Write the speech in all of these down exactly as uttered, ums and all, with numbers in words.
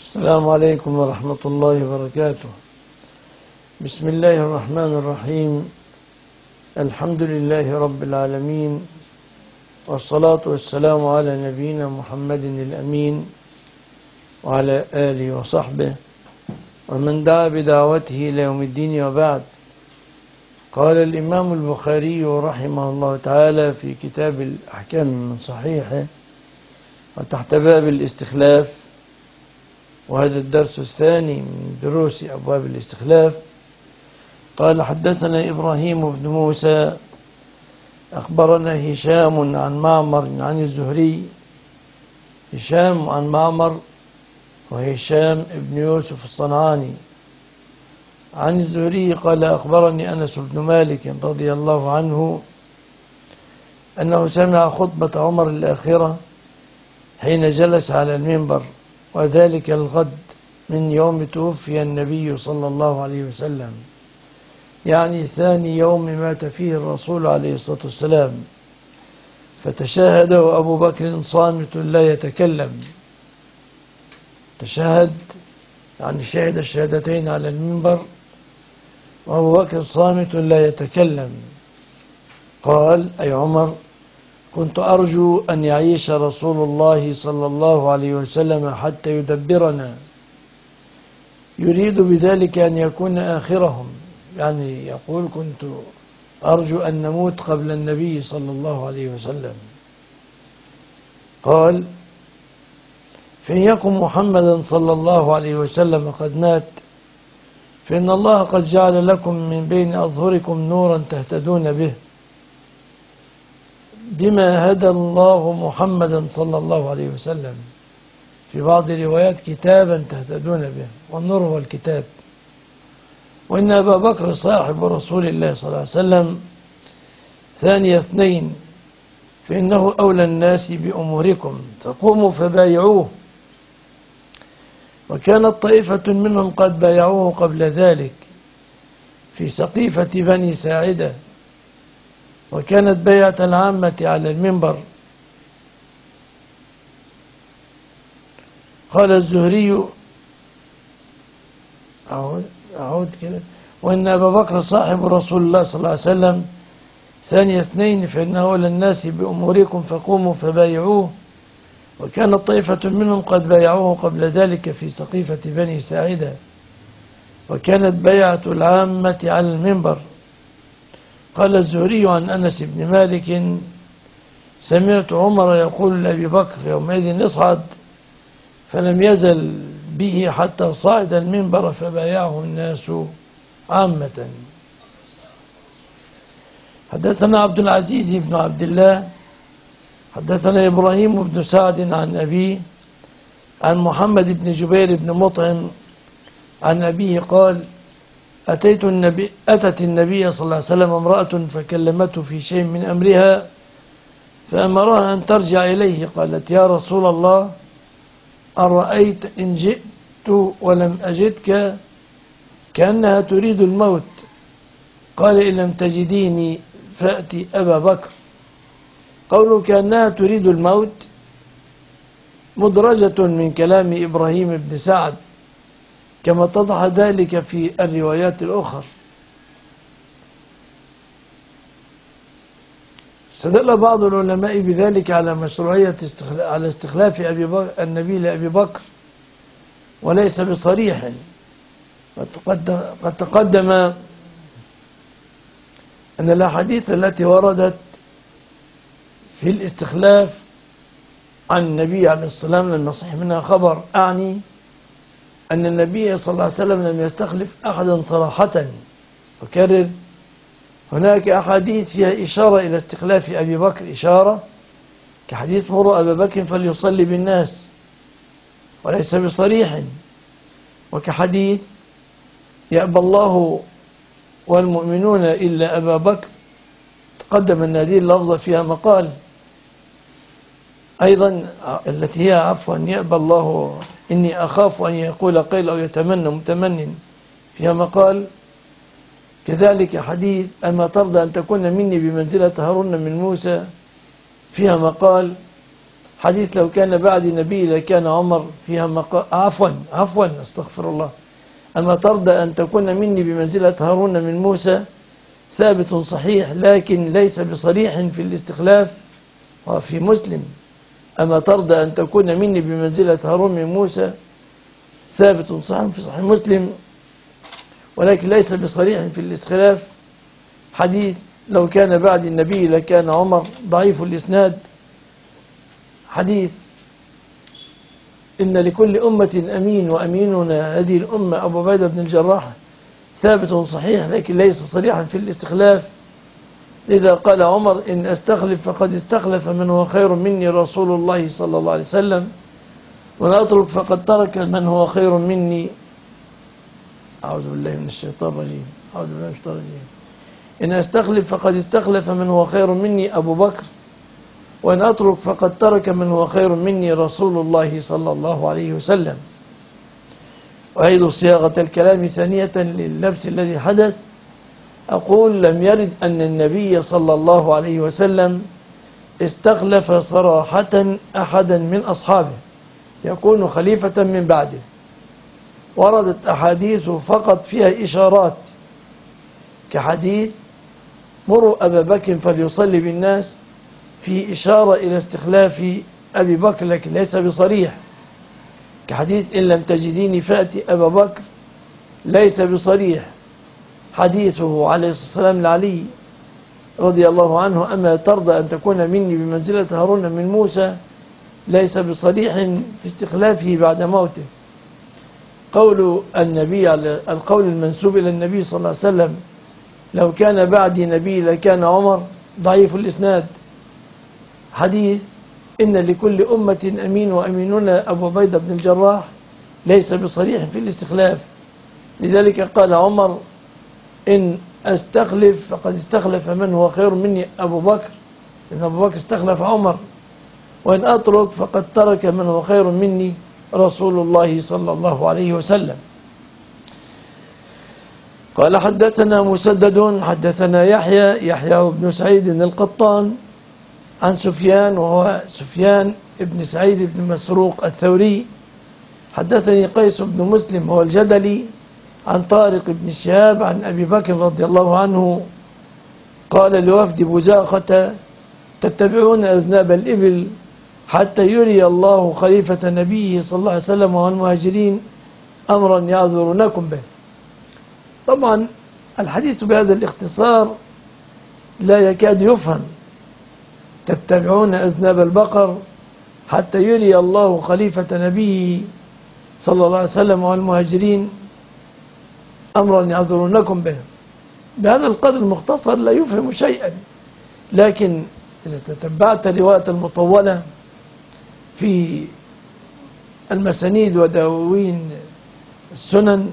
السلام عليكم ورحمة الله وبركاته. بسم الله الرحمن الرحيم. الحمد لله رب العالمين، والصلاة والسلام على نبينا محمد الأمين وعلى آله وصحبه ومن دعا بدعوته إلى يوم الدين، وبعد. قال الإمام البخاري رحمه الله تعالى في كتاب الأحكام من صحيحه وتحت باب الاستخلاف، وهذا الدرس الثاني من دروس أبواب الاستخلاف. قال: حدثنا إبراهيم بن موسى أخبرنا هشام عن معمر عن الزهري. هشام عن معمر وهشام بن يوسف الصنعاني عن الزهري قال: أخبرني أنس بن مالك رضي الله عنه أنه سمع خطبة عمر الآخرة حين جلس على المنبر، وذلك الغد من يوم توفي النبي صلى الله عليه وسلم، يعني ثاني يوم مات فيه الرسول عليه الصلاة والسلام. فتشاهد وأبو بكر صامت لا يتكلم. تشاهد يعني شهد الشهادتين على المنبر، وأبو بكر صامت لا يتكلم. قال أي عمر: كنت أرجو أن يعيش رسول الله صلى الله عليه وسلم حتى يدبرنا، يريد بذلك أن يكون آخرهم، يعني يقول كنت أرجو أن نموت قبل النبي صلى الله عليه وسلم. قال: فإن يكن محمدا صلى الله عليه وسلم قد مات، فإن الله قد جعل لكم من بين أظهركم نورا تهتدون به، بما هدى الله محمدا صلى الله عليه وسلم. في بعض الروايات كتابا تهتدون به، والنور هو الكتاب. وإن أبا بكر صاحب رسول الله صلى الله عليه وسلم ثاني اثنين، فإنه أولى الناس بأموركم، فقوموا فبايعوه. وكانت طائفة منهم قد بايعوه قبل ذلك في سقيفة بني ساعدة، وكانت بيعة العامة على المنبر. قال الزهري: أعود, أعود كده وإن أبا بكر صاحب رسول الله صلى الله عليه وسلم ثاني اثنين، فإنه أولى الناس بأموركم، فقوموا فبايعوه. وكانت طائفة منهم قد بايعوه قبل ذلك في سقيفة بني ساعدة، وكانت بيعة العامة على المنبر. قال الزهري عن أنس بن مالك: سمعت عمر يقول لأبي بكر يومئذ اصعد، فلم يزل به حتى صعد المنبر فبايعه الناس عامة. حدثنا عبد العزيز بن عبد الله حدثنا إبراهيم بن سعد عن أبيه عن محمد بن جبير بن مطعم عن أبيه قال: أتيت النبي أتت النبي صلى الله عليه وسلم امرأة فكلمته في شيء من أمرها، فأمرها أن ترجع إليه. قالت: يا رسول الله، أرأيت إن جئت ولم أجدك؟ كأنها تريد الموت. قال: إن لم تجديني فأتي أبا بكر. قوله كأنها تريد الموت مدرجة من كلام إبراهيم بن سعد، كما اتضح ذلك في الروايات الأخرى. استدل بعض العلماء بذلك على مشروعية استخلاف على استخلاف أبي بكر النبي لأبي بكر، وليس بصريح. قد تقدم أن الأحاديث التي وردت في الاستخلاف عن النبي عليه الصلاة والسلام لم يصح منها خبر، أعني أن النبي صلى الله عليه وسلم لم يستخلف أحدا صراحة. وكرر: هناك أحاديث فيها إشارة إلى استخلاف أبي بكر، إشارة كحديث مروا أبا بكر فليصلي بالناس، وليس بصريح. وكحديث يأبى الله والمؤمنون إلا أبا بكر، تقدم أن هذه اللفظة فيها مقال أيضا، التي هي عفوا يأبى الله إني أخاف أن يقول قيل أو يتمنى متمن، فيها مقال. كذلك حديث أما ترضى أن تكون مني بمنزلة هارون من موسى، فيها مقال. حديث لو كان بعد نبي لكان عمر فيها مقا... عفوا عفوا استغفر الله. أما ترضى أن تكون مني بمنزلة هارون من موسى، ثابت صحيح لكن ليس بصريح في الاستخلاف. وفي مسلم: أما ترضى أن تكون مني بمنزلة هارون من موسى، ثابت صحيح في صحيح مسلم ولكن ليس بصريح في الاستخلاف. حديث لو كان بعد النبي لكان عمر، ضعيف الإسناد. حديث إن لكل أمة أمين وأميننا هذه الأمة أبو عبيدة بن الجراح، ثابت صحيح لكن ليس صريحا في الاستخلاف. إذا قال عمر: إن أستخلف فقد استخلف من هو خير مني رسول الله صلى الله عليه وسلم، وأن أترك فقد ترك من هو خير مني. أعوذ بالله من الشيطان الرجيم أعوذ بالله من الشيطان الرجيم إن أستخلف فقد استخلف من هو خير مني أبو بكر، وإن أترك فقد ترك من هو خير مني رسول الله صلى الله عليه وسلم. أعيد صياغة الكلام ثانية لللبس الذي حدث. أقول: لم يرد أن النبي صلى الله عليه وسلم استخلف صراحة أحدا من أصحابه يكون خليفة من بعده. وردت أحاديث فقط فيها إشارات، كحديث: مروا أبا بكر فليصلي بالناس، في إشارة إلى استخلاف أبي بكر لكن ليس بصريح. كحديث: إن لم تجديني فأتي أبا بكر، ليس بصريح. حديثه عليه الصلاة والسلام لعلي رضي الله عنه: أما ترضى أن تكون مني بمنزلة هارون من موسى، ليس بصريح في استخلافه بعد موته. قول النبي على القول المنسوب إلى النبي صلى الله عليه وسلم: لو كان بعدي نبي لكان عمر، ضعيف الإسناد. حديث: إن لكل أمة أمين وأميننا أبو عبيدة بن الجراح، ليس بصريح في الاستخلاف. لذلك قال عمر: إن أستخلف فقد استخلف من هو خير مني أبو بكر، إن أبو بكر استخلف عمر. وإن أترك فقد ترك من هو خير مني رسول الله صلى الله عليه وسلم. قال: حدثنا مسدد حدثنا يحيى يحيى بن سعيد القطان عن سفيان، وهو سفيان بن سعيد بن مسروق الثوري. حدثني قيس بن مسلم هو الجدلي عن طارق بن شهاب عن أبي بكر رضي الله عنه قال لوفد بزاخة: تتبعون أذناب الإبل حتى يري الله خليفة نبيه صلى الله عليه وسلم والمهاجرين أمرا يعذرونكم به. طبعا الحديث بهذا الاختصار لا يكاد يفهم. تتبعون أذناب البقر حتى يري الله خليفة نبيه صلى الله عليه وسلم والمهاجرين أمرا يعذرونكم به. بهذا القدر المختصر لا يفهم شيئا، لكن إذا تتبعت رواية المطولة في المسانيد ودواوين السنن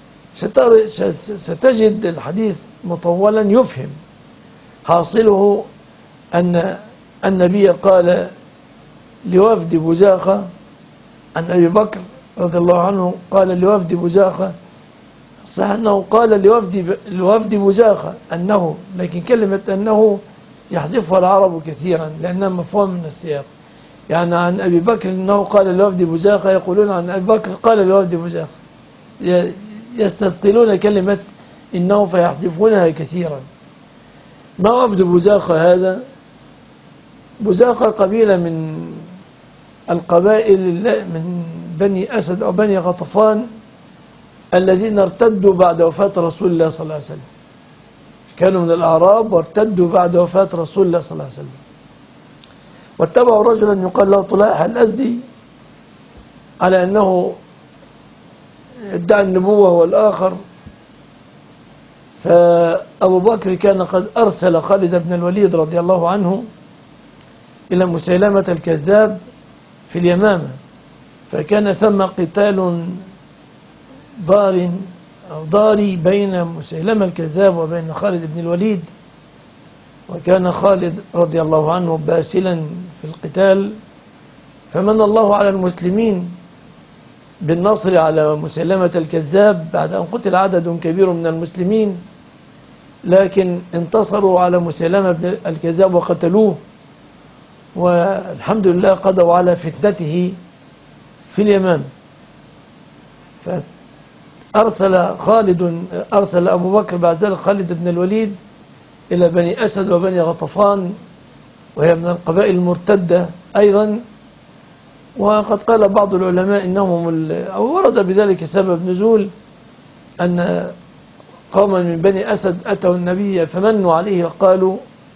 ستجد الحديث مطولا يفهم. حاصله أن النبي قال لوفد بزاخة عن أبي بكر رضي الله عنه، قال لوفد بزاخة، صح أنه قال لوفد لوفد بزاخة أنه، لكن كلمة أنه يحذفها العرب كثيرا لأنها مفهوم من السياق. يعني عن أبي بكر أنه قال لوفد بزاخة، يقولون عن أبي بكر قال لوفد بزاخة، يستثقلون كلمة إنه فيحذفونها كثيرا. ما وفد بزاخة هذا؟ بزاخة قبيلة من القبائل من بني أسد أو بني غطفان الذين ارتدوا بعد وفاة رسول الله صلى الله عليه وسلم. كانوا من الأعراب وارتدوا بعد وفاة رسول الله صلى الله عليه وسلم، واتبعوا رجلا يقال له طلائح الأزدي على أنه ادعى النبوة والآخر. فأبو بكر كان قد أرسل خالد بن الوليد رضي الله عنه إلى مسيلمة الكذاب في اليمامة، فكان ثم قتال ضار أو ضاري بين مسيلمة الكذاب وبين خالد بن الوليد، وكان خالد رضي الله عنه باسلا في القتال، فمن الله على المسلمين بالنصر على مسيلمة الكذاب بعد أن قتل عدد كبير من المسلمين، لكن انتصروا على مسيلمة الكذاب وقتلوه، والحمد لله قضوا على فتنته في اليمن. فأرسل خالد أرسل أبو بكر بعد ذلك خالد بن الوليد إلى بني أسد وبني غطفان، وهي من القبائل المرتدة أيضا. وقد قال بعض العلماء إنهم أو ورد بذلك سبب نزول أن قوما من بني أسد أتوا النبي فمنوا عليه وقالوا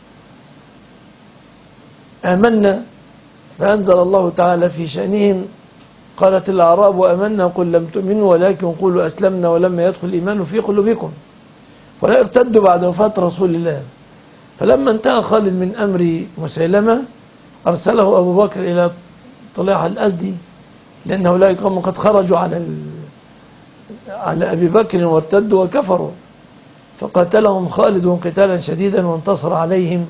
آمنا، فأنزل الله تعالى في شأنهم قالت الأعراب آمنا قل لم تؤمنوا ولكن قولوا أسلمنا ولما يدخل الإيمان في قلوبكم، ولا ارتدوا بعد وفاة رسول الله. فلما انتهى خالد من أمر مسيلمة أرسله أبو بكر إلى طليحة الأزدي، لأن هؤلاء قوم قد خرجوا على على أبي بكر وارتدوا وكفروا، فقاتلهم خالد قتالا شديدا وانتصر عليهم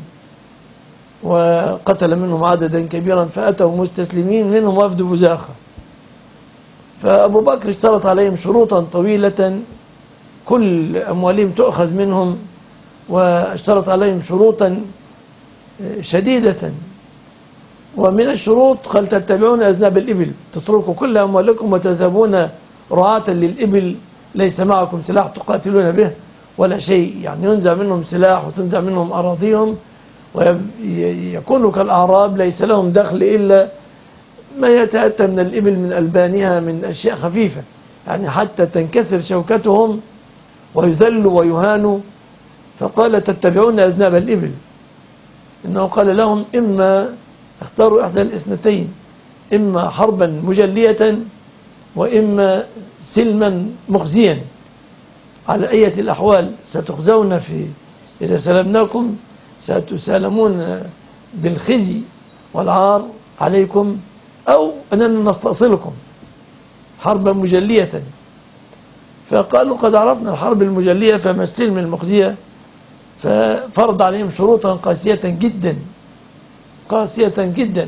وقتل منهم عددا كبيرا، فأتوا مستسلمين منهم وفد بزاخة. فأبو بكر اشترط عليهم شروطا طويلة كل أموالهم تؤخذ منهم، واشترط عليهم شروطا شديدة. ومن الشروط قال تتبعون أذناب الإبل، تتركوا كل أموالكم وتذهبون رعاة للإبل، ليس معكم سلاح تقاتلون به ولا شيء، يعني ينزع منهم سلاح وتنزع منهم أراضيهم، ويكونوا كالأعراب ليس لهم دخل إلا ما يتأتى من الإبل من ألبانها من أشياء خفيفة، يعني حتى تنكسر شوكتهم ويذلوا ويهانوا. فقال تتبعون أذناب الإبل، إنه قال لهم إما اختاروا إحدى الاثنتين، إما حربا مجلية وإما سلما مخزيا، على أية الأحوال ستخزون في إذا سلمناكم ستسالمون بالخزي والعار عليكم، أو أننا نستأصلكم حربا مجلية. فقالوا قد عرفنا الحرب المجلية فما السلم المخزية، ففرض عليهم شروطا قاسية جدا قاسية جدا.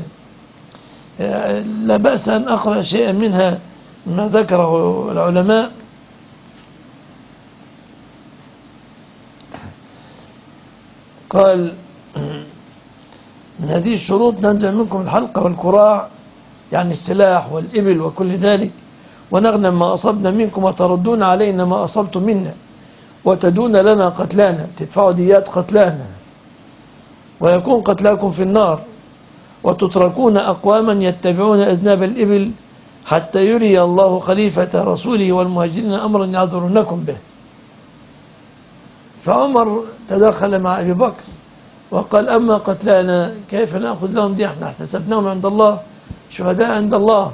لا بأس أن أقرأ شيئا منها ما ذكره العلماء. قال من هذه الشروط ننزع منكم الحلقة والكراع، يعني السلاح والإبل وكل ذلك، ونغنم ما أصبنا منكم وتردون علينا ما أصبتم منا وتدون لنا قتلانا، تدفعوا ديات قتلانا ويكون قتلاكم في النار، وتتركون أقواما يتبعون أذناب الإبل حتى يري الله خليفة رسوله والمهاجرين أمرا يعذرونكم به. فعمر تدخل مع أبي بكر وقال أما قتلانا كيف نأخذ لهم دي، احنا احتسبناهم عند الله شهداء عند الله.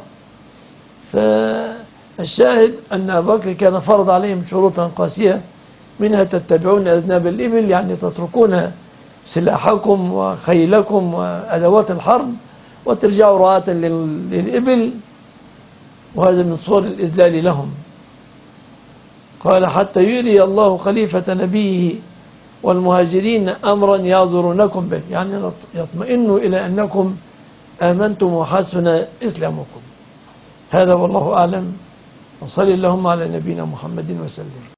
فالشاهد أن أبي بكر كان فرض عليهم شروطا قاسية، منها تتبعون أذناب الإبل، يعني تتركون سلاحكم وخيلكم وأدوات الحرب وترجعوا رعاة للإبل، وهذا من صور الإذلال لهم. قال حتى يري الله خليفة نبيه والمهاجرين أمرا يعذرونكم به، يعني يطمئنوا إلى أنكم آمنتم وحسن إسلامكم. هذا والله أعلم، وصلي اللهم على نبينا محمد وسلم.